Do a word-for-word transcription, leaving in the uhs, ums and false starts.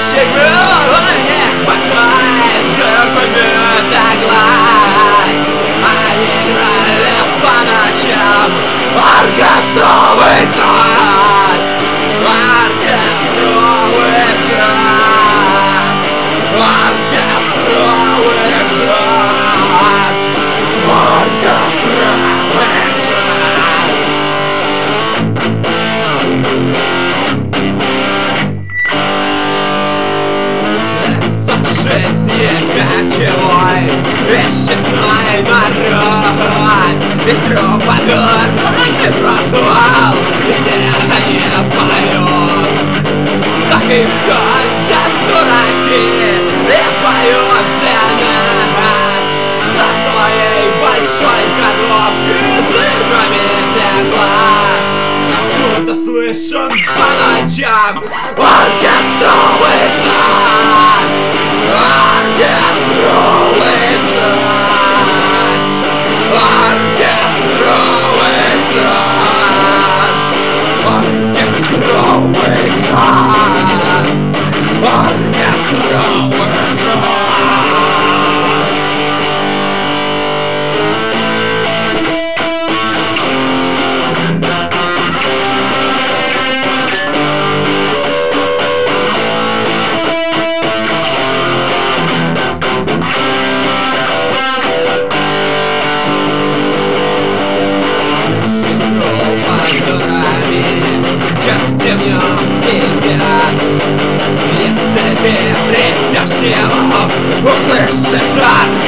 Оркестровый трак, оркестровый трак, оркестровый трак, оркестровый трак. Жизни кочевой, вещественной народ, и трубадур, и протуал, и дерево не поет. Так и ходят дураки, и поют для нас за своей большой коробкой с играми тепла. Откуда слышен по ночам оркестровый трак, оркестровый трак, оркестровый трак, оркестровый трак, оркестровый трак. Если в нем тебя, если ты придешь к нему, услышишь жар